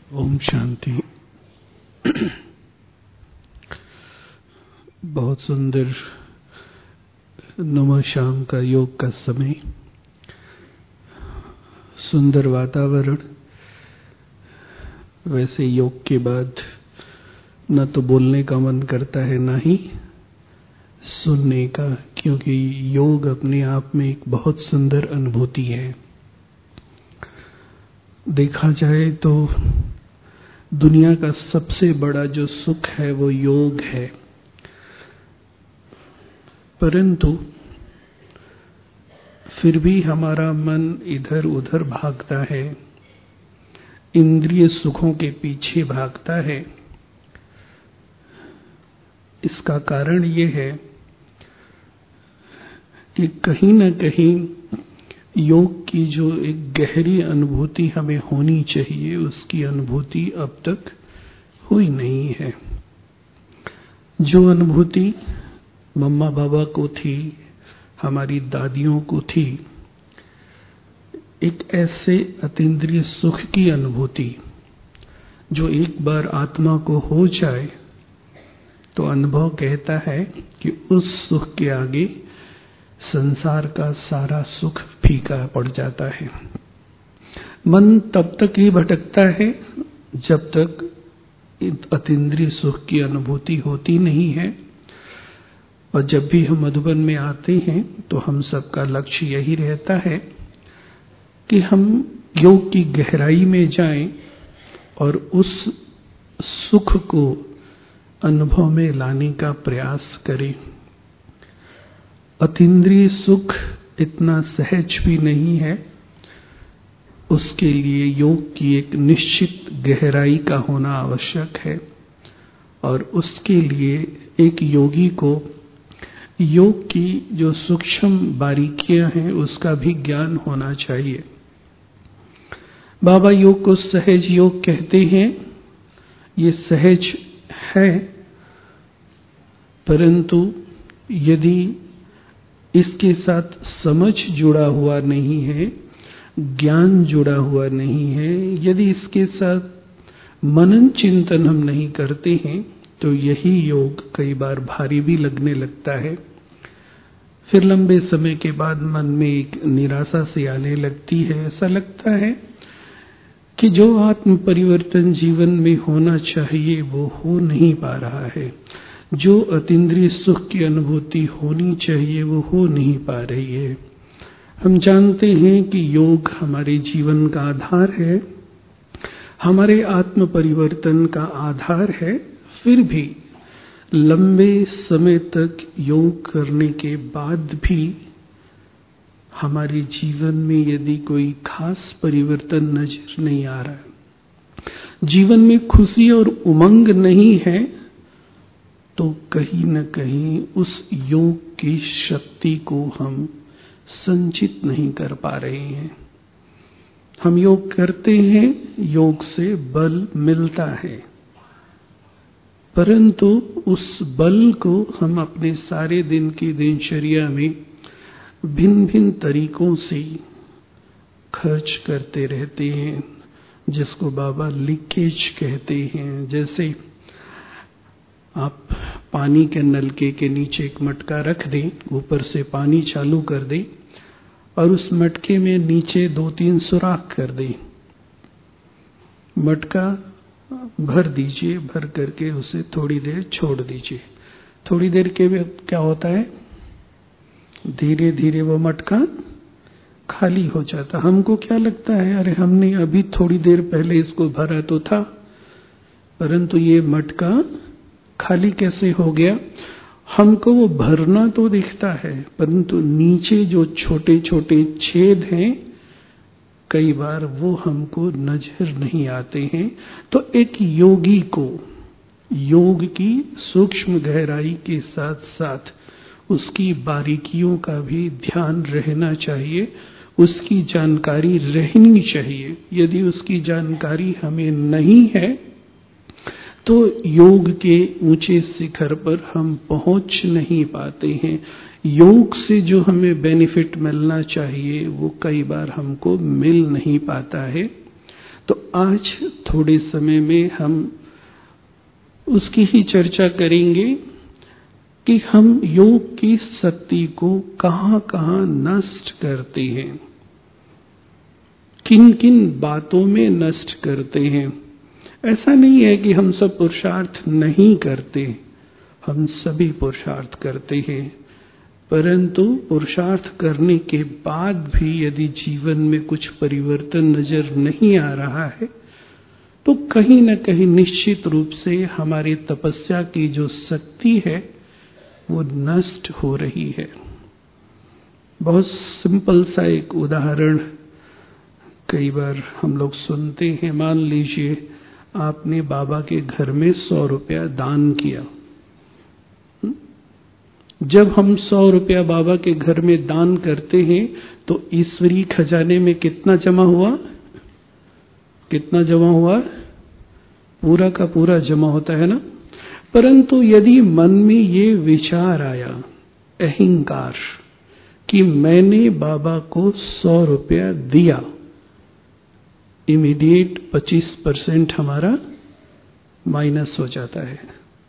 ओम शांति। बहुत सुंदर नमः शाम का योग का समय, सुंदर वातावरण। वैसे योग के बाद न तो बोलने का मन करता है ना ही सुनने का, क्योंकि योग अपने आप में एक बहुत सुंदर अनुभूति है। देखा जाए तो दुनिया का सबसे बड़ा जो सुख है वो योग है, परंतु फिर भी हमारा मन इधर उधर भागता है, इंद्रिय सुखों के पीछे भागता है। इसका कारण ये है कि कहीं न कहीं योग की जो एक गहरी अनुभूति हमें होनी चाहिए, उसकी अनुभूति अब तक हुई नहीं है। जो अनुभूति मम्मा बाबा को थी, हमारी दादियों को थी, एक ऐसे अतीन्द्रिय सुख की अनुभूति जो एक बार आत्मा को हो जाए तो अनुभव कहता है कि उस सुख के आगे संसार का सारा सुख फीका पड़ जाता है। मन तब तक ही भटकता है जब तक अतीन्द्रिय सुख की अनुभूति होती नहीं है। और जब भी हम मधुबन में आते हैं तो हम सबका लक्ष्य यही रहता है कि हम योग की गहराई में जाएं और उस सुख को अनुभव में लाने का प्रयास करें। अतीन्द्रिय सुख इतना सहज भी नहीं है, उसके लिए योग की एक निश्चित गहराई का होना आवश्यक है। और उसके लिए एक योगी को योग की जो सूक्ष्म बारीकियां हैं उसका भी ज्ञान होना चाहिए। बाबा योग को सहज योग कहते हैं। ये सहज है, परंतु यदि इसके साथ समझ जुड़ा हुआ नहीं है, ज्ञान जुड़ा हुआ नहीं है, यदि इसके साथ मनन चिंतन हम नहीं करते हैं तो यही योग कई बार भारी भी लगने लगता है। फिर लंबे समय के बाद मन में एक निराशा सी आने लगती है। ऐसा लगता है कि जो आत्म परिवर्तन जीवन में होना चाहिए वो हो नहीं पा रहा है, जो अतीन्द्रिय सुख की अनुभूति होनी चाहिए वो हो नहीं पा रही है। हम जानते हैं कि योग हमारे जीवन का आधार है, हमारे आत्म परिवर्तन का आधार है। फिर भी लंबे समय तक योग करने के बाद भी हमारे जीवन में यदि कोई खास परिवर्तन नजर नहीं आ रहा है, जीवन में खुशी और उमंग नहीं है, तो कहीं न कहीं उस योग की शक्ति को हम संचित नहीं कर पा रहे हैं। हम योग करते हैं, योग से बल मिलता है, परंतु उस बल को हम अपने सारे दिन की दिनचर्या में भिन्न भिन्न तरीकों से खर्च करते रहते हैं, जिसको बाबा लीकेज कहते हैं। जैसे आप पानी के नलके के नीचे एक मटका रख दें, ऊपर से पानी चालू कर दें और उस मटके में नीचे 2-3 सुराख कर दें। मटका भर दीजिए, भर करके उसे थोड़ी देर छोड़ दीजिए। थोड़ी देर के बाद क्या होता है, धीरे धीरे वो मटका खाली हो जाता। हमको क्या लगता है, अरे हमने अभी थोड़ी देर पहले इसको भरा तो था, परंतु ये मटका खाली कैसे हो गया। हमको वो भरना तो दिखता है, परंतु नीचे जो छोटे छोटे छेद हैं कई बार वो हमको नजर नहीं आते हैं। तो एक योगी को योग की सूक्ष्म गहराई के साथ साथ उसकी बारीकियों का भी ध्यान रहना चाहिए, उसकी जानकारी रहनी चाहिए। यदि उसकी जानकारी हमें नहीं है तो योग के ऊंचे शिखर पर हम पहुंच नहीं पाते हैं। योग से जो हमें बेनिफिट मिलना चाहिए वो कई बार हमको मिल नहीं पाता है। तो आज थोड़े समय में हम उसकी ही चर्चा करेंगे कि हम योग की शक्ति को कहां कहां नष्ट करते हैं, किन किन बातों में नष्ट करते हैं। ऐसा नहीं है कि हम सब पुरुषार्थ नहीं करते, हम सभी पुरुषार्थ करते हैं, परंतु पुरुषार्थ करने के बाद भी यदि जीवन में कुछ परिवर्तन नजर नहीं आ रहा है तो कहीं न कहीं निश्चित रूप से हमारी तपस्या की जो शक्ति है वो नष्ट हो रही है। बहुत सिंपल सा एक उदाहरण कई बार हम लोग सुनते हैं। मान लीजिए आपने बाबा के घर में 100 रुपया दान किया। जब हम 100 रुपया बाबा के घर में दान करते हैं तो ईश्वरीय खजाने में कितना जमा हुआ? कितना जमा हुआ? पूरा का पूरा जमा होता है ना। परंतु यदि मन में ये विचार आया, अहंकार, कि मैंने बाबा को 100 रुपया दिया, इमीडिएट 25% हमारा माइनस हो जाता है।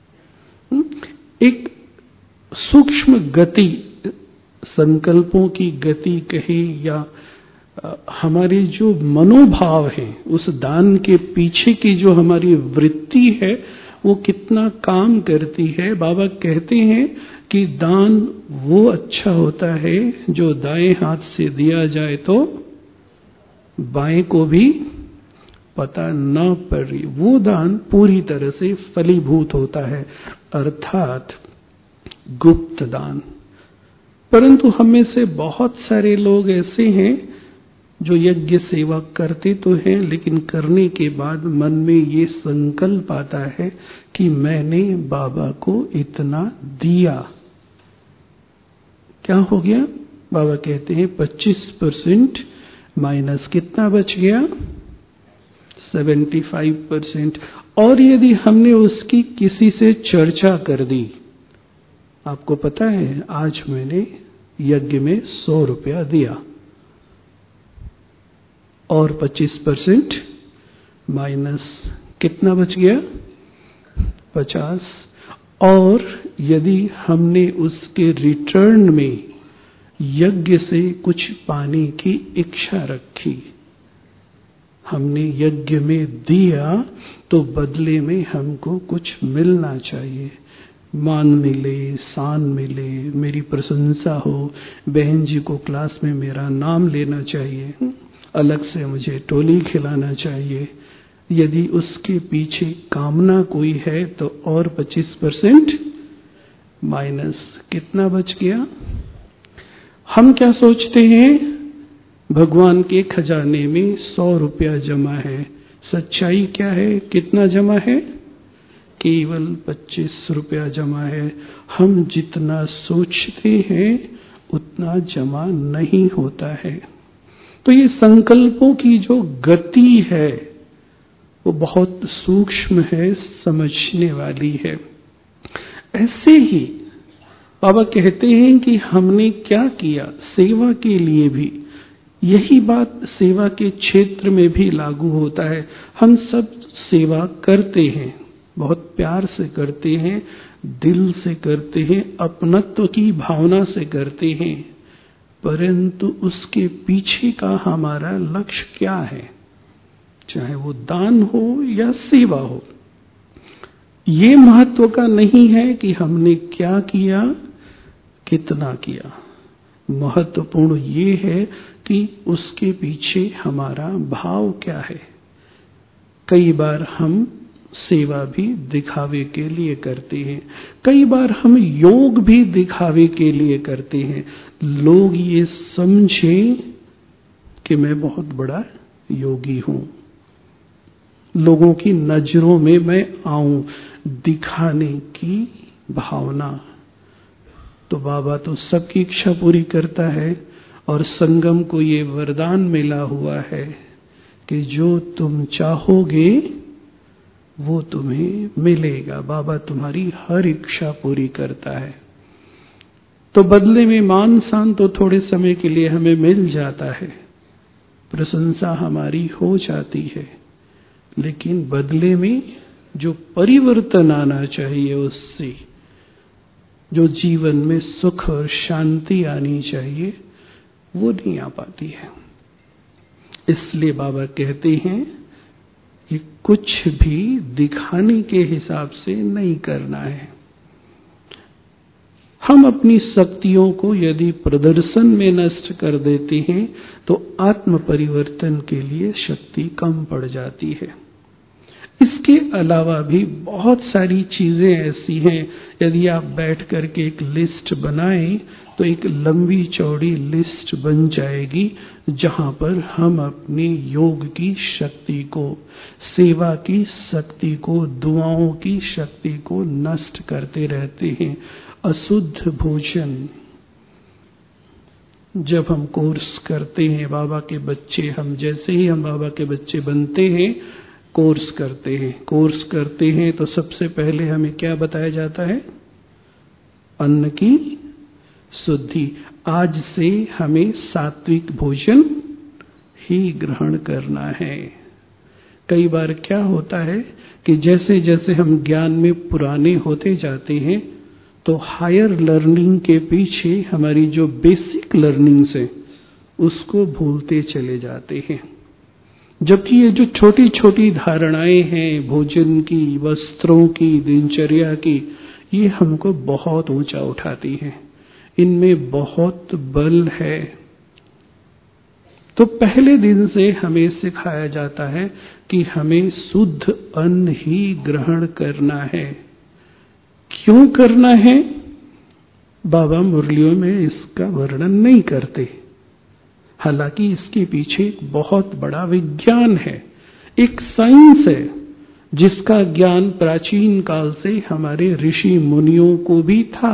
एक सूक्ष्म गति, संकल्पों की गति कहे या हमारे जो मनोभाव है, उस दान के पीछे की जो हमारी वृत्ति है वो कितना काम करती है। बाबा कहते हैं कि दान वो अच्छा होता है जो दाएं हाथ से दिया जाए तो बाएं को भी पता न पड़े, वो दान पूरी तरह से फलीभूत होता है, अर्थात गुप्त दान। परंतु हम में से बहुत सारे लोग ऐसे हैं जो यज्ञ सेवा करते तो हैं, लेकिन करने के बाद मन में ये संकल्प आता है कि मैंने बाबा को इतना दिया। क्या हो गया? बाबा कहते हैं 25% माइनस कितना बच गया? 75%। और यदि हमने उसकी किसी से चर्चा कर दी, आपको पता है आज मैंने यज्ञ में 100 रुपया दिया, और 25% माइनस कितना बच गया? 50। और यदि हमने उसके रिटर्न में यज्ञ से कुछ पाने की इच्छा रखी, हमने यज्ञ में दिया तो बदले में हमको कुछ मिलना चाहिए, मान मिले, शान मिले, मेरी प्रशंसा हो, बहन जी को क्लास में मेरा नाम लेना चाहिए, अलग से मुझे टोली खिलाना चाहिए। यदि उसके पीछे कामना कोई है तो और 25% माइनस कितना बच गया? हम क्या सोचते हैं? भगवान के खजाने में 100 रुपया जमा है। सच्चाई क्या है? कितना जमा है? केवल 25 रुपया जमा है। हम जितना सोचते हैं उतना जमा नहीं होता है। तो ये संकल्पों की जो गति है वो बहुत सूक्ष्म है, समझने वाली है। ऐसे ही बाबा कहते हैं कि हमने क्या किया सेवा के लिए भी, यही बात सेवा के क्षेत्र में भी लागू होता है। हम सब सेवा करते हैं, बहुत प्यार से करते हैं, दिल से करते हैं, अपनत्व की भावना से करते हैं, परंतु उसके पीछे का हमारा लक्ष्य क्या है? चाहे वो दान हो या सेवा हो, ये महत्व का नहीं है कि हमने क्या किया, कितना किया। महत्वपूर्ण ये है कि उसके पीछे हमारा भाव क्या है। कई बार हम सेवा भी दिखावे के लिए करते हैं, कई बार हम योग भी दिखावे के लिए करते हैं। लोग ये समझें कि मैं बहुत बड़ा योगी हूं, लोगों की नजरों में मैं आऊं, दिखाने की भावना। तो बाबा तो सबकी इच्छा पूरी करता है, और संगम को ये वरदान मिला हुआ है कि जो तुम चाहोगे वो तुम्हें मिलेगा। बाबा तुम्हारी हर इच्छा पूरी करता है। तो बदले में मान शान तो थोड़े समय के लिए हमें मिल जाता है, प्रशंसा हमारी हो जाती है, लेकिन बदले में जो परिवर्तन आना चाहिए, उससे जो जीवन में सुख और शांति आनी चाहिए, वो नहीं आ पाती है। इसलिए बाबा कहते हैं कि कुछ भी दिखाने के हिसाब से नहीं करना है। हम अपनी शक्तियों को यदि प्रदर्शन में नष्ट कर देते हैं तो आत्म परिवर्तन के लिए शक्ति कम पड़ जाती है। इसके अलावा भी बहुत सारी चीजें ऐसी हैं, यदि आप बैठ करके एक लिस्ट बनाएं तो एक लंबी चौड़ी लिस्ट बन जाएगी, जहां पर हम अपनी योग की शक्ति को, सेवा की शक्ति को, दुआओं की शक्ति को नष्ट करते रहते हैं। अशुद्ध भोजन, जब हम कोर्स करते हैं बाबा के बच्चे, हम जैसे ही हम बाबा के बच्चे बनते हैं, कोर्स करते हैं तो सबसे पहले हमें क्या बताया जाता है? अन्न की शुद्धि। आज से हमें सात्विक भोजन ही ग्रहण करना है। कई बार क्या होता है कि जैसे जैसे हम ज्ञान में पुराने होते जाते हैं तो हायर लर्निंग के पीछे हमारी जो बेसिक लर्निंग्स है उसको भूलते चले जाते हैं। जबकि ये जो छोटी छोटी धारणाएं हैं भोजन की, वस्त्रों की, दिनचर्या की, ये हमको बहुत ऊंचा उठाती हैं। इनमें बहुत बल है। तो पहले दिन से हमें सिखाया जाता है कि हमें शुद्ध अन्न ही ग्रहण करना है। क्यों करना है? बाबा मुरलियों में इसका वर्णन नहीं करते, हालांकि इसके पीछे एक बहुत बड़ा विज्ञान है, एक साइंस है, जिसका ज्ञान प्राचीन काल से हमारे ऋषि मुनियों को भी था।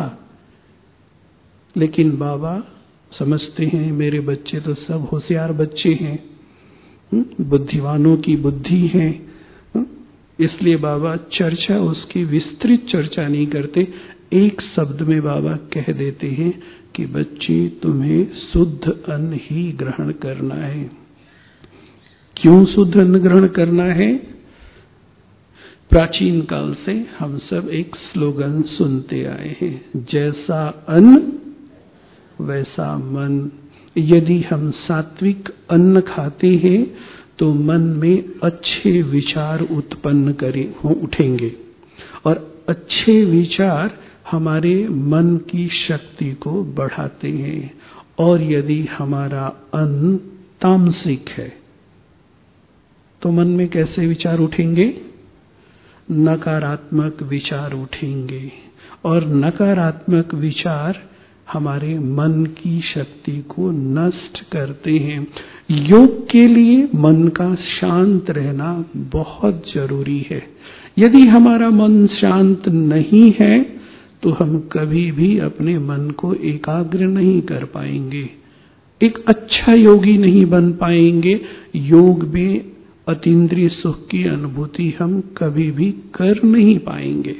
लेकिन बाबा समझते हैं मेरे बच्चे तो सब होशियार बच्चे हैं, बुद्धिमानों की बुद्धि है, इसलिए बाबा चर्चा, उसकी विस्तृत चर्चा नहीं करते। एक शब्द में बाबा कह देते हैं कि बच्चे तुम्हें शुद्ध अन्न ही ग्रहण करना है। क्यों शुद्ध अन्न ग्रहण करना है? प्राचीन काल से हम सब एक स्लोगन सुनते आए हैं, जैसा अन्न वैसा मन। यदि हम सात्विक अन्न खाते हैं तो मन में अच्छे विचार उत्पन्न उठेंगे और अच्छे विचार हमारे मन की शक्ति को बढ़ाते हैं। और यदि हमारा अन्न तामसिक है तो मन में कैसे विचार उठेंगे? नकारात्मक विचार उठेंगे और नकारात्मक विचार हमारे मन की शक्ति को नष्ट करते हैं। योग के लिए मन का शांत रहना बहुत जरूरी है। यदि हमारा मन शांत नहीं है तो हम कभी भी अपने मन को एकाग्र नहीं कर पाएंगे, एक अच्छा योगी नहीं बन पाएंगे। योग में अतीन्द्रिय सुख की अनुभूति हम कभी भी कर नहीं पाएंगे।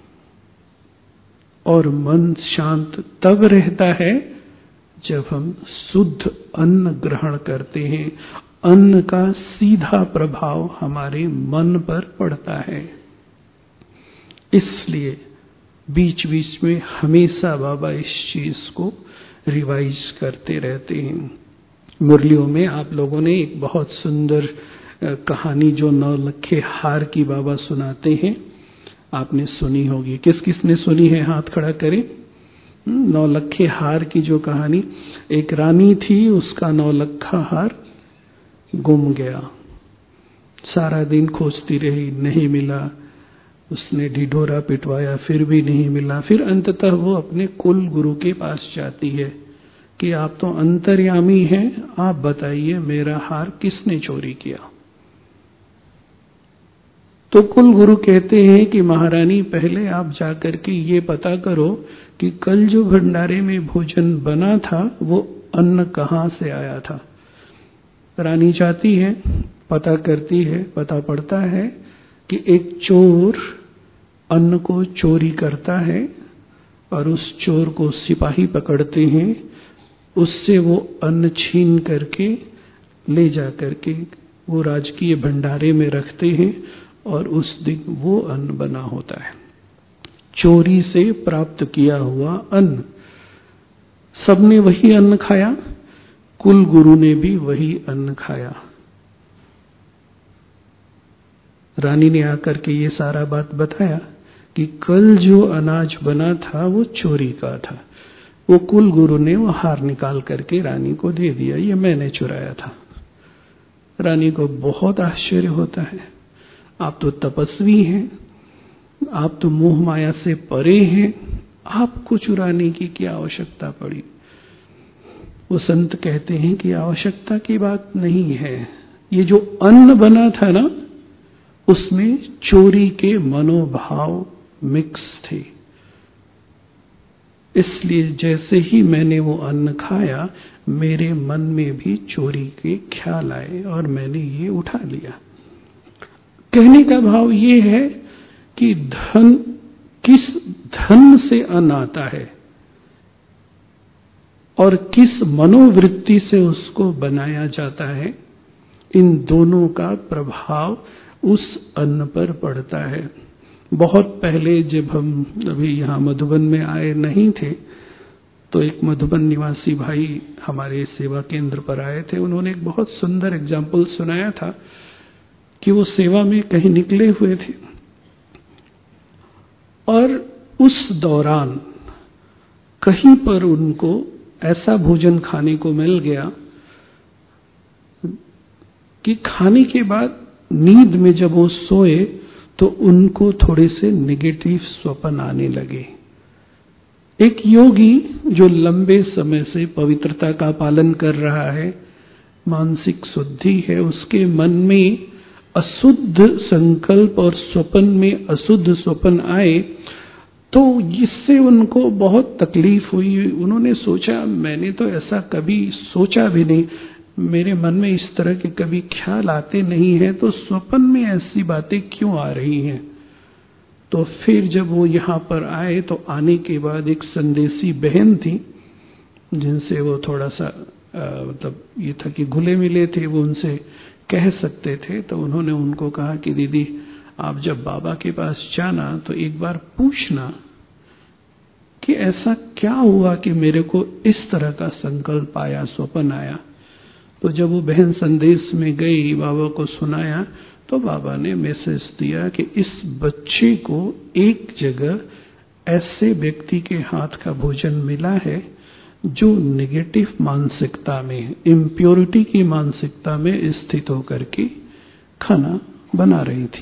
और मन शांत तब रहता है जब हम शुद्ध अन्न ग्रहण करते हैं। अन्न का सीधा प्रभाव हमारे मन पर पड़ता है। इसलिए बीच बीच में हमेशा बाबा इस चीज को रिवाइज करते रहते हैं। मुरलियों में आप लोगों ने एक बहुत सुंदर कहानी जो नौलखे हार की बाबा सुनाते हैं, आपने सुनी होगी। किस किस ने सुनी है? हाथ खड़ा करें। नौलखे हार की जो कहानी, एक रानी थी, उसका नौलखा हार गुम गया। सारा दिन खोजती रही, नहीं मिला। उसने ढिढोरा पिटवाया, फिर भी नहीं मिला। फिर अंततः वो अपने कुल गुरु के पास जाती है कि आप तो अंतर्यामी हैं, आप बताइए मेरा हार किसने चोरी किया। तो कुल गुरु कहते हैं कि महारानी, पहले आप जाकर के ये पता करो कि कल जो भंडारे में भोजन बना था वो अन्न कहाँ से आया था। रानी जाती है, पता करती है, पता पड़ता है कि एक चोर अन्न को चोरी करता है और उस चोर को सिपाही पकड़ते हैं। उससे वो अन्न छीन करके ले जा करके वो राजकीय भंडारे में रखते हैं और उस दिन वो अन्न बना होता है। चोरी से प्राप्त किया हुआ अन्न, सबने वही अन्न खाया, कुल गुरु ने भी वही अन्न खाया। रानी ने आकर के ये सारा बात बताया कि कल जो अनाज बना था वो चोरी का था। वो कुल गुरु ने वो हार निकाल करके रानी को दे दिया, ये मैंने चुराया था। रानी को बहुत आश्चर्य होता है, आप तो तपस्वी हैं, आप तो मोह माया से परे हैं, आपको चुराने की क्या आवश्यकता पड़ी। वो संत कहते हैं कि आवश्यकता की बात नहीं है, ये जो अन्न बना था ना, उसमें चोरी के मनोभाव मिक्स थे। इसलिए जैसे ही मैंने वो अन्न खाया, मेरे मन में भी चोरी के ख्याल आए और मैंने ये उठा लिया। कहने का भाव ये है कि धन, किस धन से अन्न आता है और किस मनोवृत्ति से उसको बनाया जाता है, इन दोनों का प्रभाव उस अन्न पर पड़ता है। बहुत पहले जब हम अभी यहाँ मधुबन में आए नहीं थे, तो एक मधुबन निवासी भाई हमारे सेवा केंद्र पर आए थे। उन्होंने एक बहुत सुंदर एग्जाम्पल सुनाया था कि वो सेवा में कहीं निकले हुए थे और उस दौरान कहीं पर उनको ऐसा भोजन खाने को मिल गया कि खाने के बाद नींद में जब वो सोए तो उनको थोड़े से नेगेटिव स्वप्न आने लगे। एक योगी जो लंबे समय से पवित्रता का पालन कर रहा है, मानसिक शुद्धि है, उसके मन में अशुद्ध संकल्प और स्वप्न में अशुद्ध स्वप्न आए तो जिससे उनको बहुत तकलीफ हुई। उन्होंने सोचा, मैंने तो ऐसा कभी सोचा भी नहीं, मेरे मन में इस तरह के कभी ख्याल आते नहीं हैं, तो स्वप्न में ऐसी बातें क्यों आ रही हैं। तो फिर जब वो यहाँ पर आए तो आने के बाद एक संदेशी बहन थी जिनसे वो थोड़ा सा मतलब ये था कि घुले मिले थे, वो उनसे कह सकते थे। तो उन्होंने उनको कहा कि दीदी, आप जब बाबा के पास जाना तो एक बार पूछना कि ऐसा क्या हुआ कि मेरे को इस तरह का संकल्प आया, स्वप्न आया। तो जब वो बहन संदेश में गई, बाबा को सुनाया, तो बाबा ने मैसेज दिया कि इस बच्चे को एक जगह ऐसे व्यक्ति के हाथ का भोजन मिला है जो नेगेटिव मानसिकता में, इम्प्योरिटी की मानसिकता में स्थित होकर के खाना बना रही थी।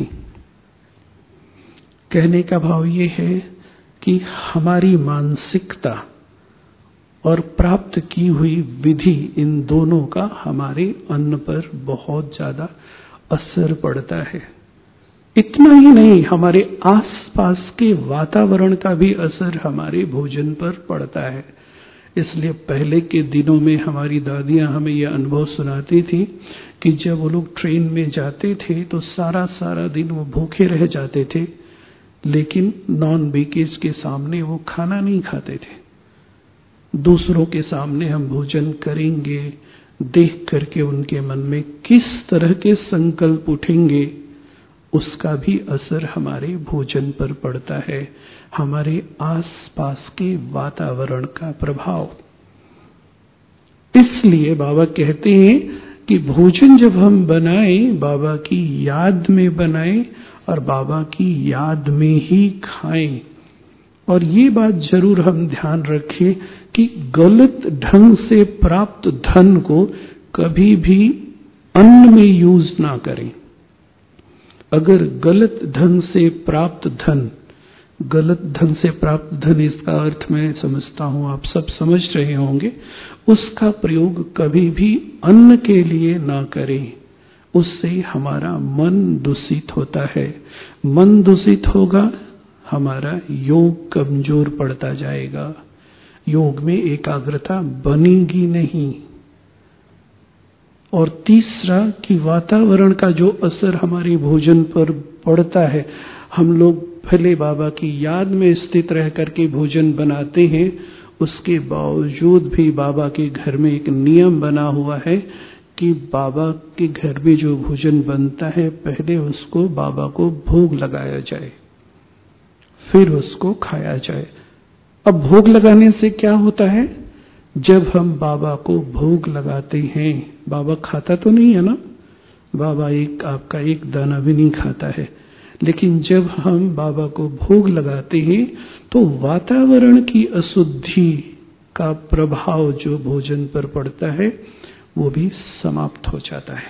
कहने का भाव ये है कि हमारी मानसिकता और प्राप्त की हुई विधि, इन दोनों का हमारे अन्न पर बहुत ज्यादा असर पड़ता है। इतना ही नहीं, हमारे आसपास के वातावरण का भी असर हमारे भोजन पर पड़ता है। इसलिए पहले के दिनों में हमारी दादियां हमें यह अनुभव सुनाती थी कि जब वो लोग ट्रेन में जाते थे तो सारा दिन वो भूखे रह जाते थे, लेकिन नॉन वेकेज के सामने वो खाना नहीं खाते थे। दूसरों के सामने हम भोजन करेंगे, देख करके उनके मन में किस तरह के संकल्प उठेंगे, उसका भी असर हमारे भोजन पर पड़ता है, हमारे आसपास के वातावरण का प्रभाव। इसलिए बाबा कहते हैं कि भोजन जब हम बनाएं, बाबा की याद में बनाएं और बाबा की याद में ही खाएं। और ये बात जरूर हम ध्यान रखें कि गलत ढंग से प्राप्त धन को कभी भी अन्न में यूज ना करें। अगर गलत ढंग से प्राप्त धन, गलत ढंग से प्राप्त धन इसका अर्थ मैं समझता हूं आप सब समझ रहे होंगे, उसका प्रयोग कभी भी अन्न के लिए ना करें। उससे हमारा मन दूषित होता है। मन दूषित होगा, हमारा योग कमजोर पड़ता जाएगा, योग में एकाग्रता बनेगी नहीं। और तीसरा कि वातावरण का जो असर हमारे भोजन पर पड़ता है, हम लोग भले बाबा की याद में स्थित रह करके भोजन बनाते हैं, उसके बावजूद भी बाबा के घर में एक नियम बना हुआ है कि बाबा के घर में जो भोजन बनता है पहले उसको बाबा को भोग लगाया जाए, फिर उसको खाया जाए। अब भोग लगाने से क्या होता है? जब हम बाबा को भोग लगाते हैं, बाबा खाता तो नहीं है ना, बाबा आपका एक दाना भी नहीं खाता है, लेकिन जब हम बाबा को भोग लगाते हैं तो वातावरण की अशुद्धि का प्रभाव जो भोजन पर पड़ता है वो भी समाप्त हो जाता है।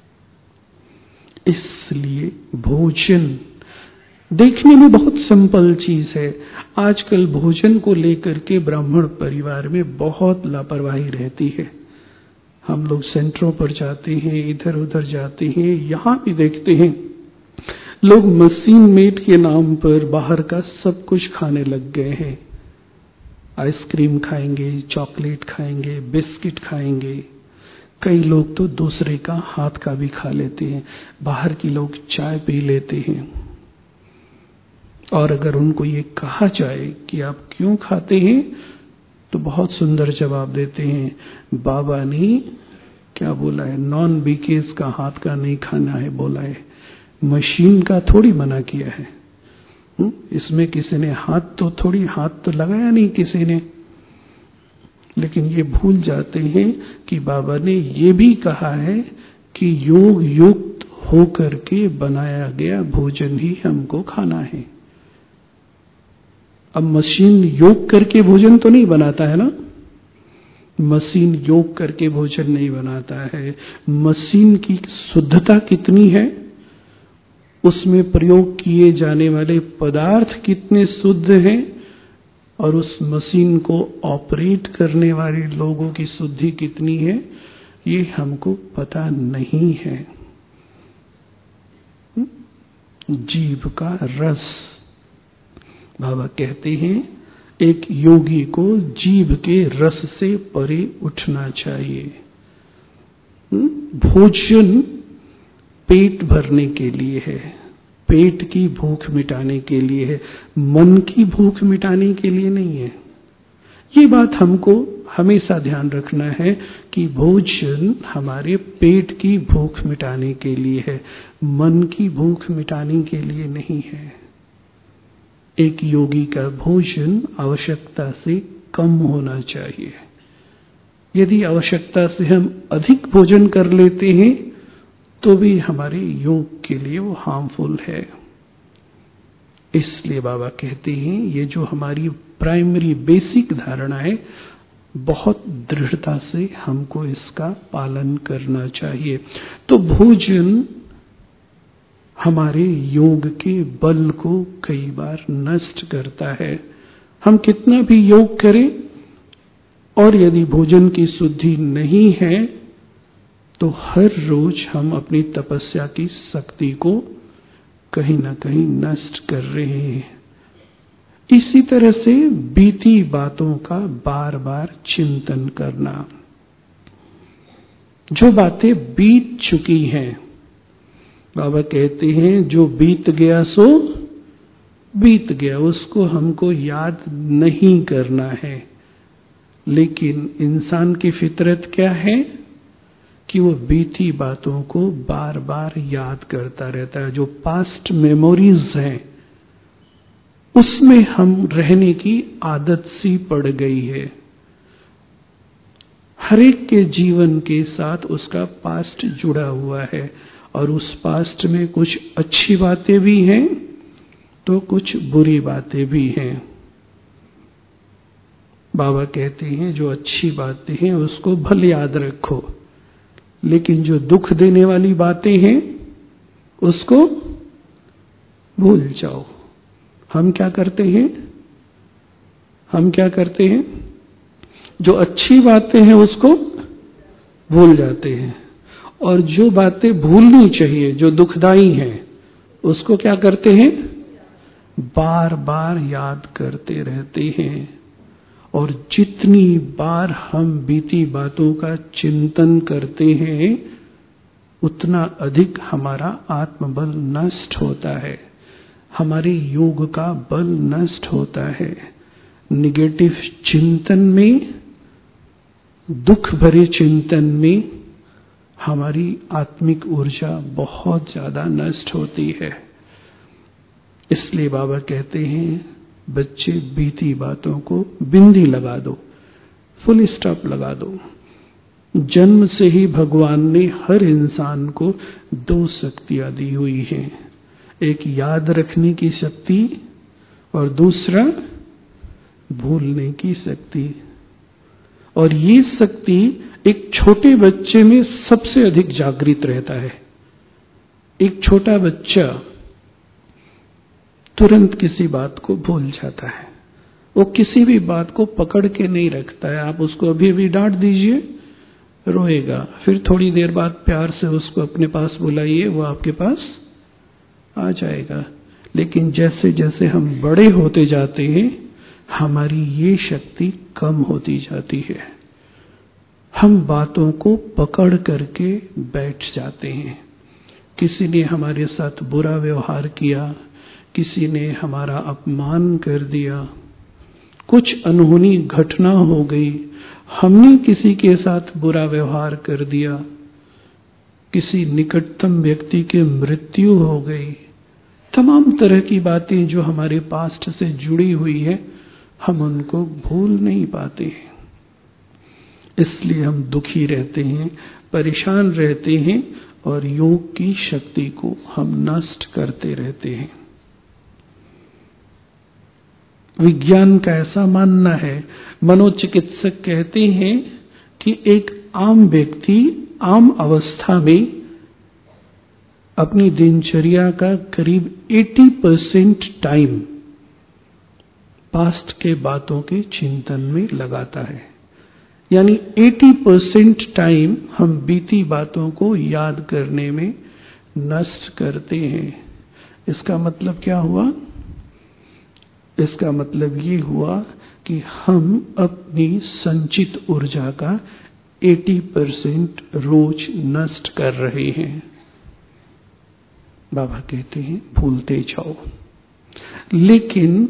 इसलिए भोजन देखने में बहुत सिंपल चीज है। आजकल भोजन को लेकर के ब्राह्मण परिवार में बहुत लापरवाही रहती है। हम लोग सेंटरों पर जाते हैं, इधर उधर जाते हैं, यहाँ भी देखते हैं लोग मशीन मेड के नाम पर बाहर का सब कुछ खाने लग गए हैं। आइसक्रीम खाएंगे, चॉकलेट खाएंगे, बिस्किट खाएंगे, कई लोग तो दूसरे का हाथ का भी खा लेते हैं। बाहर की लोग चाय पी लेते हैं, और अगर उनको ये कहा जाए कि आप क्यों खाते हैं तो बहुत सुंदर जवाब देते हैं, बाबा ने क्या बोला है, नॉन बीकेस का हाथ का नहीं खाना है बोला है, मशीन का थोड़ी मना किया है। इसमें किसी ने हाथ तो लगाया नहीं किसी ने। लेकिन ये भूल जाते हैं कि बाबा ने ये भी कहा है कि योग युक्त होकर के बनाया गया भोजन ही हमको खाना है। अब मशीन योग करके भोजन तो नहीं बनाता है ना, मशीन योग करके भोजन नहीं बनाता है। मशीन की शुद्धता कितनी है, उसमें प्रयोग किए जाने वाले पदार्थ कितने शुद्ध हैं, और उस मशीन को ऑपरेट करने वाले लोगों की शुद्धि कितनी है, ये हमको पता नहीं है। जीभ का रस, बाबा कहते हैं एक योगी को जीभ के रस से परे उठना चाहिए। भोजन पेट भरने के लिए है, पेट की भूख मिटाने के लिए है, मन की भूख मिटाने के लिए नहीं है। ये बात हमको हमेशा ध्यान रखना है कि भोजन हमारे पेट की भूख मिटाने के लिए है, मन की भूख मिटाने के लिए नहीं है। एक योगी का भोजन आवश्यकता से कम होना चाहिए। यदि आवश्यकता से हम अधिक भोजन कर लेते हैं तो भी हमारे योग के लिए वो हार्मफुल है। इसलिए बाबा कहते हैं ये जो हमारी प्राइमरी बेसिक धारणा है, बहुत दृढ़ता से हमको इसका पालन करना चाहिए। तो भोजन हमारे योग के बल को कई बार नष्ट करता है। हम कितना भी योग करें और यदि भोजन की शुद्धि नहीं है तो हर रोज हम अपनी तपस्या की शक्ति को कहीं ना कहीं नष्ट कर रहे हैं। इसी तरह से बीती बातों का बार बार चिंतन करना। जो बातें बीत चुकी हैं, बाबा कहते हैं जो बीत गया सो बीत गया, उसको हमको याद नहीं करना है। लेकिन इंसान की फितरत क्या है कि वो बीती बातों को बार बार याद करता रहता है। जो पास्ट मेमोरीज हैं उसमें हम रहने की आदत सी पड़ गई है। हर एक के जीवन के साथ उसका पास्ट जुड़ा हुआ है, और उस पास्ट में कुछ अच्छी बातें भी हैं तो कुछ बुरी बातें भी हैं। बाबा कहते हैं जो अच्छी बातें हैं उसको भले याद रखो, लेकिन जो दुख देने वाली बातें हैं उसको भूल जाओ। हम क्या करते हैं, जो अच्छी बातें हैं उसको भूल जाते हैं, और जो बातें भूलनी चाहिए जो दुखदाई हैं उसको क्या करते हैं, बार बार याद करते रहते हैं। और जितनी बार हम बीती बातों का चिंतन करते हैं उतना अधिक हमारा आत्मबल नष्ट होता है, हमारे योग का बल नष्ट होता है। निगेटिव चिंतन में, दुख भरे चिंतन में हमारी आत्मिक ऊर्जा बहुत ज्यादा नष्ट होती है। इसलिए बाबा कहते हैं, बच्चे बीती बातों को बिंदी लगा दो, फुल स्टॉप लगा दो। जन्म से ही भगवान ने हर इंसान को दो शक्तियां दी हुई हैं, एक याद रखने की शक्ति और दूसरा भूलने की शक्ति। और ये शक्ति एक छोटे बच्चे में सबसे अधिक जागृत रहता है। एक छोटा बच्चा तुरंत किसी बात को भूल जाता है, वो किसी भी बात को पकड़ के नहीं रखता है। आप उसको अभी अभी डांट दीजिए, रोएगा, फिर थोड़ी देर बाद प्यार से उसको अपने पास बुलाइए, वो आपके पास आ जाएगा। लेकिन जैसे जैसे हम बड़े होते जाते हैं, हमारी ये शक्ति कम होती जाती है। हम बातों को पकड़ करके बैठ जाते हैं। किसी ने हमारे साथ बुरा व्यवहार किया, किसी ने हमारा अपमान कर दिया, कुछ अनहोनी घटना हो गई, हमने किसी के साथ बुरा व्यवहार कर दिया, किसी निकटतम व्यक्ति की मृत्यु हो गई, तमाम तरह की बातें जो हमारे पास्ट से जुड़ी हुई है, हम उनको भूल नहीं पाते हैं। इसलिए हम दुखी रहते हैं, परेशान रहते हैं और योग की शक्ति को हम नष्ट करते रहते हैं। विज्ञान का ऐसा मानना है, मनोचिकित्सक कहते हैं कि एक आम व्यक्ति आम अवस्था में अपनी दिनचर्या का करीब 80% टाइम पास्ट के बातों के चिंतन में लगाता है। यानी 80% टाइम हम बीती बातों को याद करने में नष्ट करते हैं। इसका मतलब क्या हुआ? इसका मतलब ये हुआ कि हम अपनी संचित ऊर्जा का 80% रोज नष्ट कर रहे हैं। बाबा कहते हैं भूलते जाओ, लेकिन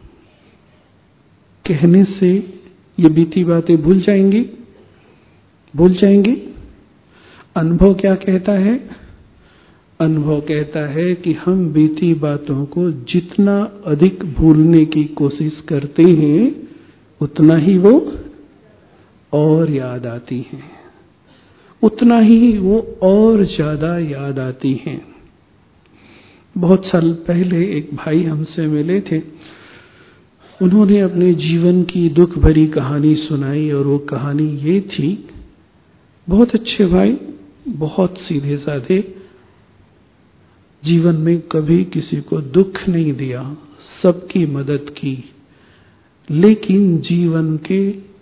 कहने से ये बीती बातें भूल जाएंगी? भूल जाएंगे? अनुभव क्या कहता है? अनुभव कहता है कि हम बीती बातों को जितना अधिक भूलने की कोशिश करते हैं, उतना ही वो और याद आती हैं, उतना ही वो और ज्यादा याद आती हैं। बहुत साल पहले एक भाई हमसे मिले थे, उन्होंने अपने जीवन की दुख भरी कहानी सुनाई और वो कहानी ये थी, बहुत अच्छे भाई, बहुत सीधे साधे, जीवन में कभी किसी को दुख नहीं दिया, सबकी मदद की, लेकिन जीवन के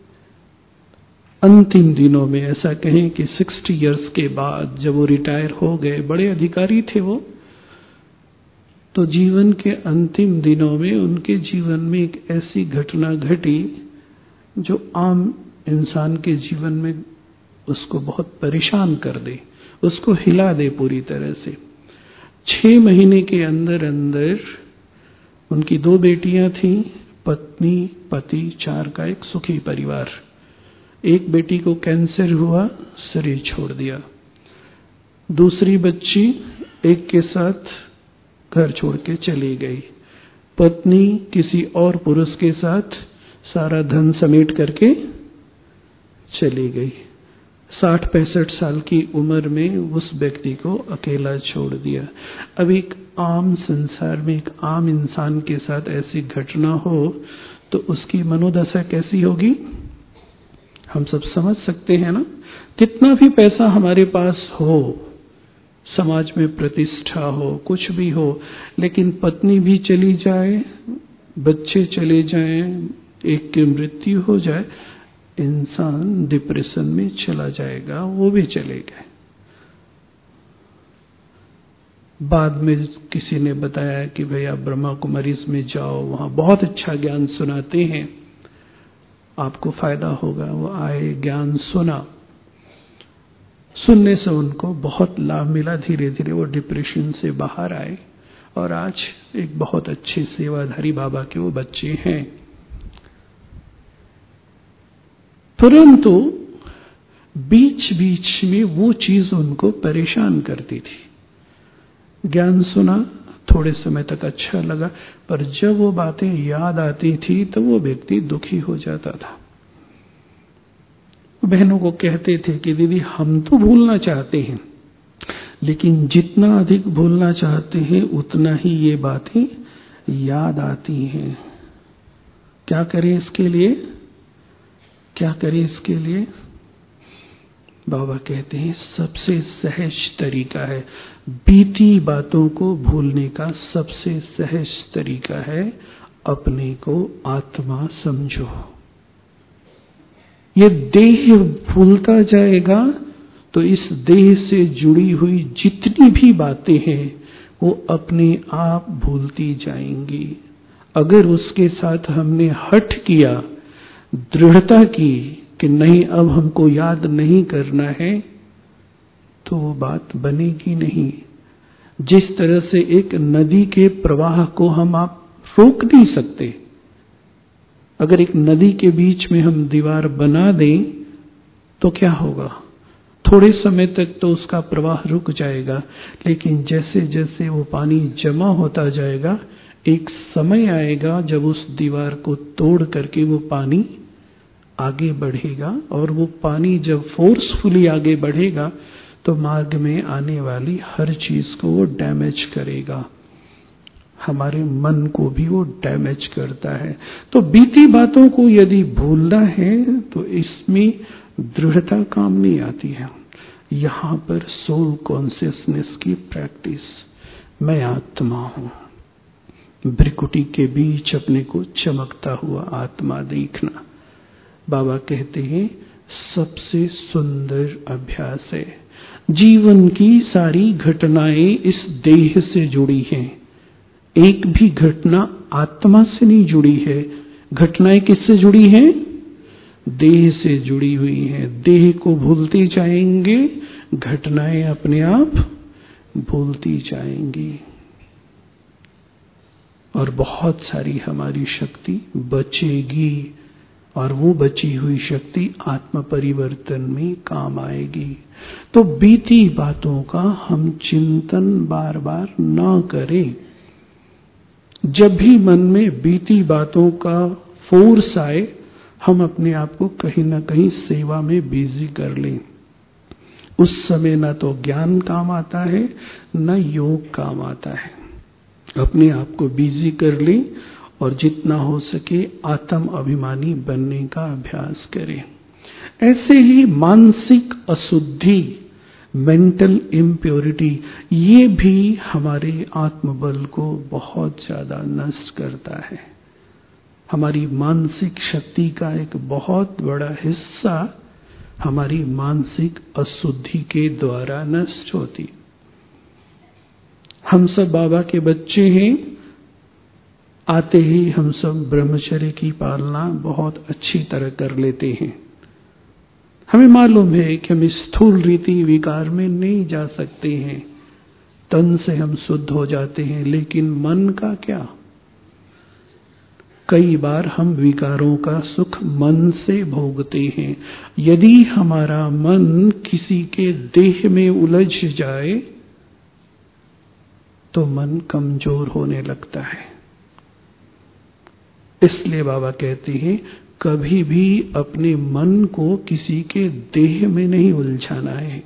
अंतिम दिनों में, ऐसा कहें कि 60 इयर्स के बाद जब वो रिटायर हो गए, बड़े अधिकारी थे वो, तो जीवन के अंतिम दिनों में उनके जीवन में एक ऐसी घटना घटी जो आम इंसान के जीवन में उसको बहुत परेशान कर दे, उसको हिला दे पूरी तरह से। 6 महीने के अंदर अंदर उनकी 2 बेटियां थीं, पत्नी पति, 4 का एक सुखी परिवार। एक बेटी को कैंसर हुआ, शरीर छोड़ दिया। दूसरी बच्ची एक के साथ घर छोड़ के चली गई। पत्नी किसी और पुरुष के साथ सारा धन समेट करके चली गई। 60-65 साल की उम्र में उस व्यक्ति को अकेला छोड़ दिया। अब एक आम संसार में एक आम इंसान के साथ ऐसी घटना हो तो उसकी मनोदशा कैसी होगी, हम सब समझ सकते हैं ना। कितना भी पैसा हमारे पास हो, समाज में प्रतिष्ठा हो, कुछ भी हो, लेकिन पत्नी भी चली जाए, बच्चे चले जाएं, एक की मृत्यु हो जाए, इंसान डिप्रेशन में चला जाएगा। वो भी चले गए। बाद में किसी ने बताया कि भैया ब्रह्मा कुमारी में जाओ, वहां बहुत अच्छा ज्ञान सुनाते हैं, आपको फायदा होगा। वो आए, ज्ञान सुना, सुनने से उनको बहुत लाभ मिला। धीरे धीरे वो डिप्रेशन से बाहर आए और आज एक बहुत अच्छे सेवाधारी बाबा के वो बच्चे हैं। परंतु बीच बीच में वो चीज उनको परेशान करती थी। ज्ञान सुना, थोड़े समय तक अच्छा लगा, पर जब वो बातें याद आती थी तो वो व्यक्ति दुखी हो जाता था। बहनों को कहते थे कि दीदी हम तो भूलना चाहते हैं, लेकिन जितना अधिक भूलना चाहते हैं उतना ही ये बातें याद आती हैं। क्या करें इसके लिए? क्या करें इसके लिए? बाबा कहते हैं सबसे सहज तरीका है, बीती बातों को भूलने का सबसे सहज तरीका है अपने को आत्मा समझो। ये देह भूलता जाएगा तो इस देह से जुड़ी हुई जितनी भी बातें हैं वो अपने आप भूलती जाएंगी। अगर उसके साथ हमने हठ किया, दृढ़ता की कि नहीं अब हमको याद नहीं करना है, तो वो बात बनेगी नहीं। जिस तरह से एक नदी के प्रवाह को हम आप रोक नहीं सकते, अगर एक नदी के बीच में हम दीवार बना दें तो क्या होगा? थोड़े समय तक तो उसका प्रवाह रुक जाएगा, लेकिन जैसे जैसे वो पानी जमा होता जाएगा, एक समय आएगा जब उस दीवार को तोड़ करके वो पानी आगे बढ़ेगा, और वो पानी जब फोर्सफुली आगे बढ़ेगा तो मार्ग में आने वाली हर चीज को वो डैमेज करेगा। हमारे मन को भी वो डैमेज करता है। तो बीती बातों को यदि भूलना है तो इसमें दृढ़ता काम नहीं आती है। यहाँ पर सोल कॉन्शियसनेस की प्रैक्टिस, मैं आत्मा हूँ, भ्रिकुटी के बीच अपने को चमकता हुआ आत्मा देखना, बाबा कहते हैं सबसे सुंदर अभ्यास है। जीवन की सारी घटनाएं इस देह से जुड़ी हैं, एक भी घटना आत्मा से नहीं जुड़ी है। घटनाएं किससे जुड़ी हैं? देह से जुड़ी हुई हैं। देह को भूलते जाएंगे, घटनाएं अपने आप भूलती जाएंगी, और बहुत सारी हमारी शक्ति बचेगी, और वो बची हुई शक्ति आत्म परिवर्तन में काम आएगी। तो बीती बातों का हम चिंतन बार बार ना करें। जब भी मन में बीती बातों का फोर्स आए, हम अपने आप को कहीं ना कहीं सेवा में बिजी कर लें। उस समय ना तो ज्ञान काम आता है, न योग काम आता है। अपने आप को बिजी कर लें और जितना हो सके आत्म अभिमानी बनने का अभ्यास करें। ऐसे ही मानसिक अशुद्धि, मेंटल इम्प्योरिटी, ये भी हमारे आत्मबल को बहुत ज्यादा नष्ट करता है। हमारी मानसिक शक्ति का एक बहुत बड़ा हिस्सा हमारी मानसिक अशुद्धि के द्वारा नष्ट होती। हम सब बाबा के बच्चे हैं, आते ही हम सब ब्रह्मचर्य की पालना बहुत अच्छी तरह कर लेते हैं। हमें मालूम है कि हम स्थूल रीति विकार में नहीं जा सकते हैं, तन से हम शुद्ध हो जाते हैं, लेकिन मन का क्या? कई बार हम विकारों का सुख मन से भोगते हैं। यदि हमारा मन किसी के देह में उलझ जाए तो मन कमजोर होने लगता है। इसलिए बाबा कहते हैं कभी भी अपने मन को किसी के देह में नहीं उलझाना है।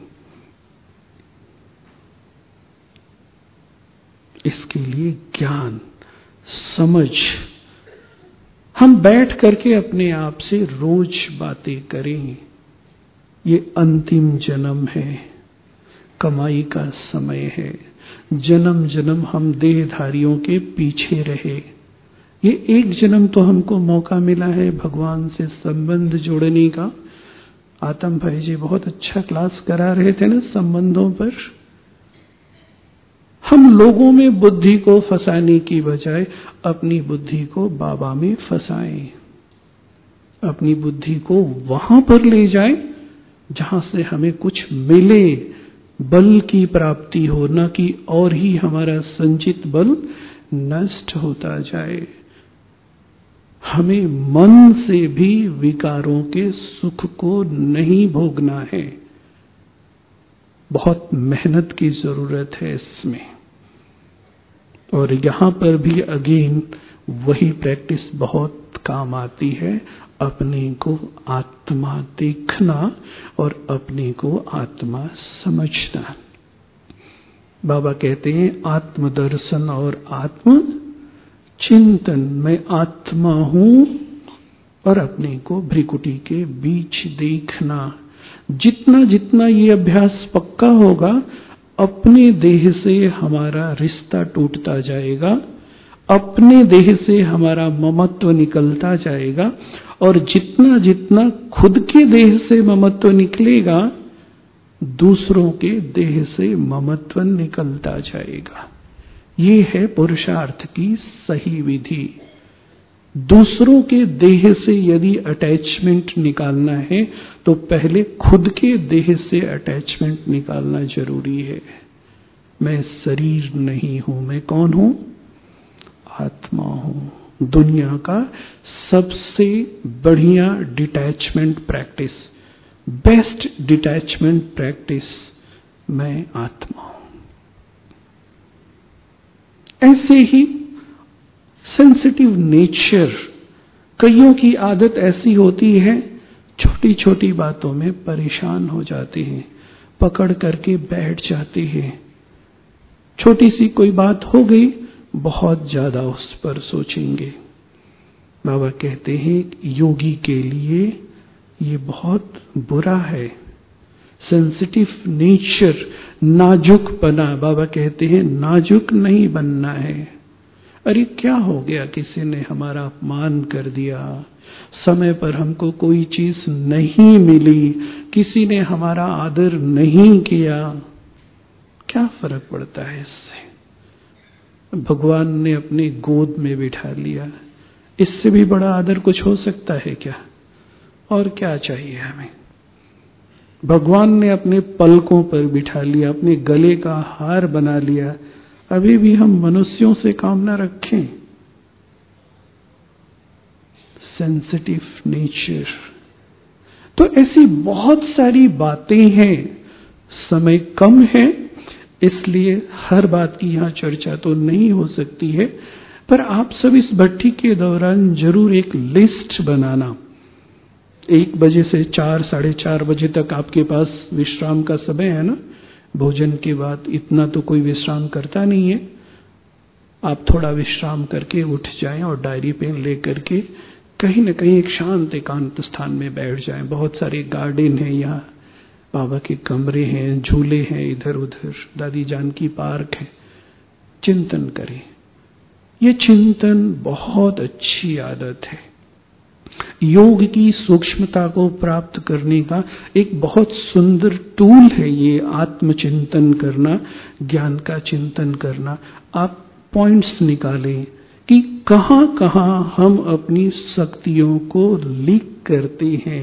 इसके लिए ज्ञान, समझ, हम बैठ करके अपने आप से रोज बातें करें। ये अंतिम जन्म है, कमाई का समय है। जन्म जन्म हम देहधारियों के पीछे रहे। ये एक जन्म तो हमको मौका मिला है भगवान से संबंध जोड़ने का। आतम भाई जी बहुत अच्छा क्लास करा रहे थे ना संबंधों पर। हम लोगों में बुद्धि को फंसाने की बजाय अपनी बुद्धि को बाबा में फंसाएं। अपनी बुद्धि को वहां पर ले जाएं जहां से हमें कुछ मिले, बल की प्राप्ति हो, न कि और ही हमारा संचित बल नष्ट होता जाए। हमें मन से भी विकारों के सुख को नहीं भोगना है। बहुत मेहनत की जरूरत है इसमें। और यहां पर भी अगेन वही प्रैक्टिस बहुत काम आती है, अपने को आत्मा देखना और अपने को आत्मा समझना। बाबा कहते हैं आत्मदर्शन और आत्म चिंतन। मैं आत्मा हूं और अपने को भ्रिकुटी के बीच देखना। जितना जितना ये अभ्यास पक्का होगा, अपने देह से हमारा रिश्ता टूटता जाएगा, अपने देह से हमारा ममत्व निकलता जाएगा, और जितना जितना खुद के देह से ममत्व निकलेगा, दूसरों के देह से ममत्व निकलता जाएगा। ये है पुरुषार्थ की सही विधि। दूसरों के देह से यदि अटैचमेंट निकालना है तो पहले खुद के देह से अटैचमेंट निकालना जरूरी है। मैं शरीर नहीं हूं, मैं कौन हूं? आत्मा हूं। दुनिया का सबसे बढ़िया detachment practice, best detachment practice, मैं आत्मा हूं। ऐसे ही सेंसिटिव नेचर, कईयों की आदत ऐसी होती है, छोटी छोटी बातों में परेशान हो जाते हैं, पकड़ करके बैठ जाते हैं। छोटी सी कोई बात हो गई, बहुत ज्यादा उस पर सोचेंगे। बाबा कहते हैं योगी के लिए ये बहुत बुरा है। सेंसिटिव नेचर, नाजुकपना, बाबा कहते हैं नाजुक नहीं बनना है। अरे क्या हो गया, किसी ने हमारा अपमान कर दिया, समय पर हमको कोई चीज नहीं मिली, किसी ने हमारा आदर नहीं किया, क्या फर्क पड़ता है इससे? भगवान ने अपनी गोद में बिठा लिया, इससे भी बड़ा आदर कुछ हो सकता है क्या? और क्या चाहिए हमें? भगवान ने अपने पलकों पर बिठा लिया, अपने गले का हार बना लिया, अभी भी हम मनुष्यों से काम न रखें। Sensitive nature. तो ऐसी बहुत सारी बातें हैं, समय कम है इसलिए हर बात की यहाँ चर्चा तो नहीं हो सकती है, पर आप सब इस भट्टी के दौरान जरूर एक लिस्ट बनाना। 1 बजे से 4, साढ़े 4 बजे तक आपके पास विश्राम का समय है ना। भोजन के बाद इतना तो कोई विश्राम करता नहीं है। आप थोड़ा विश्राम करके उठ जाएं और डायरी पेन लेकर के कहीं न कहीं एक शांत एकांत स्थान में बैठ जाएं। बहुत सारे गार्डन हैं यहाँ, बाबा के कमरे हैं, झूले हैं इधर उधर, दादी जानकी पार्क है। चिंतन करें। ये चिंतन बहुत अच्छी आदत है। योग की सूक्ष्मता को प्राप्त करने का एक बहुत सुंदर टूल है ये आत्मचिंतन करना, ज्ञान का चिंतन करना। आप पॉइंट्स निकालें कि कहां कहां हम अपनी शक्तियों को लीक करते हैं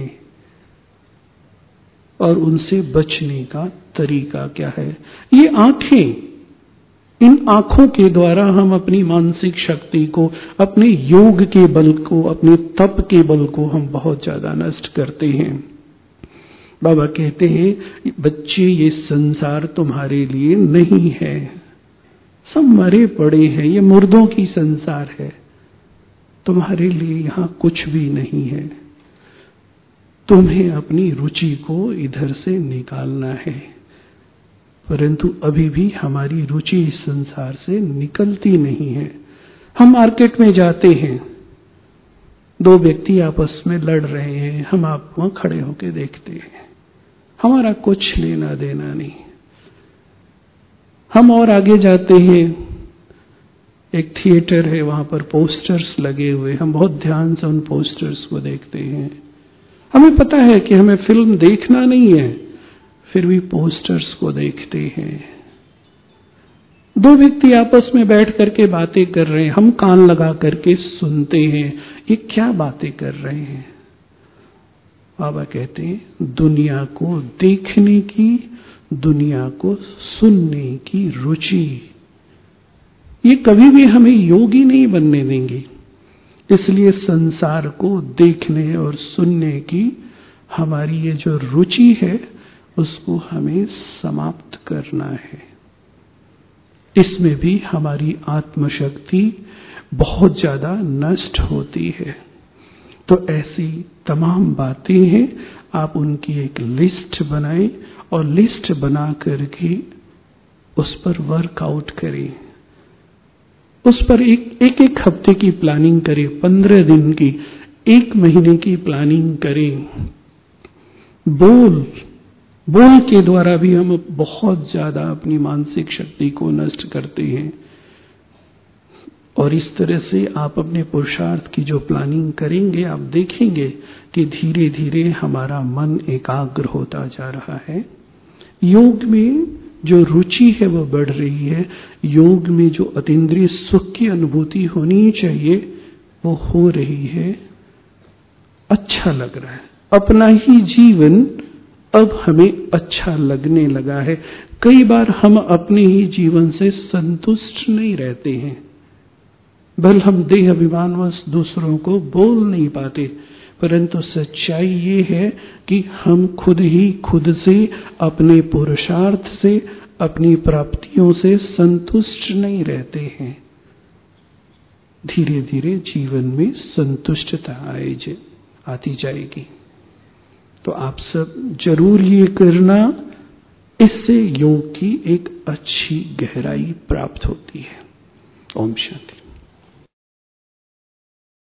और उनसे बचने का तरीका क्या है। ये आंखें, इन आंखों के द्वारा हम अपनी मानसिक शक्ति को, अपने योग के बल को, अपने तप के बल को हम बहुत ज्यादा नष्ट करते हैं। बाबा कहते हैं बच्चे ये संसार तुम्हारे लिए नहीं है, सब मरे पड़े हैं, ये मुर्दों की संसार है, तुम्हारे लिए यहाँ कुछ भी नहीं है। तुम्हें अपनी रुचि को इधर से निकालना है। परंतु अभी भी हमारी रुचि इस संसार से निकलती नहीं है। हम मार्केट में जाते हैं, 2 व्यक्ति आपस में लड़ रहे हैं, हम आप वहां खड़े होकर देखते हैं, हमारा कुछ लेना देना नहीं। हम और आगे जाते हैं, एक थिएटर है, वहां पर पोस्टर्स लगे हुए, हम बहुत ध्यान से उन पोस्टर्स को देखते हैं। हमें पता है कि हमें फिल्म देखना नहीं है, फिर भी पोस्टर्स को देखते हैं। 2 व्यक्ति आपस में बैठ करके बातें कर रहे हैं, हम कान लगा करके सुनते हैं, ये क्या बातें कर रहे हैं। बाबा कहते हैं दुनिया को देखने की, दुनिया को सुनने की रुचि, ये कभी भी हमें योगी नहीं बनने देंगे। इसलिए संसार को देखने और सुनने की हमारी ये जो रुचि है उसको हमें समाप्त करना है। इसमें भी हमारी आत्मशक्ति बहुत ज्यादा नष्ट होती है। तो ऐसी तमाम बातें हैं, आप उनकी एक लिस्ट बनाएं और लिस्ट बना करके उस पर वर्कआउट करें। उस पर एक हफ्ते की प्लानिंग करें, 15 दिन की, 1 महीने की प्लानिंग करें। बोल के द्वारा भी हम बहुत ज्यादा अपनी मानसिक शक्ति को नष्ट करते हैं। और इस तरह से आप अपने पुरुषार्थ की जो प्लानिंग करेंगे, आप देखेंगे कि धीरे धीरे हमारा मन एकाग्र होता जा रहा है। योग में जो रुचि है वो बढ़ रही है। योग में जो अतीन्द्रिय सुख की अनुभूति होनी चाहिए वो हो रही है। अच्छा लग रहा है। अपना ही जीवन अब हमें अच्छा लगने लगा है। कई बार हम अपने ही जीवन से संतुष्ट नहीं रहते हैं, बल हम देह अभिमानवश दूसरों को बोल नहीं पाते, परंतु सच्चाई ये है कि हम खुद ही खुद से, अपने पुरुषार्थ से, अपनी प्राप्तियों से संतुष्ट नहीं रहते हैं। धीरे धीरे जीवन में संतुष्टता आती जाएगी। तो आप सब जरूर ये करना, इससे योग की एक अच्छी गहराई प्राप्त होती है। ओम शांति।